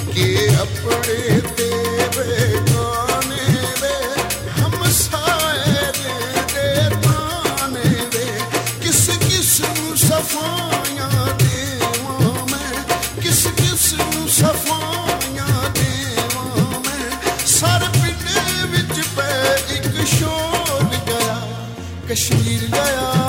के अपने तेरे गाने वे हम साए दे ताने वे किस किस नू सफाइयां देवां मैं किस किस नू सफाइयां देवां मैं सर पिंडे विच पै इक शोर गया कश्मीर गया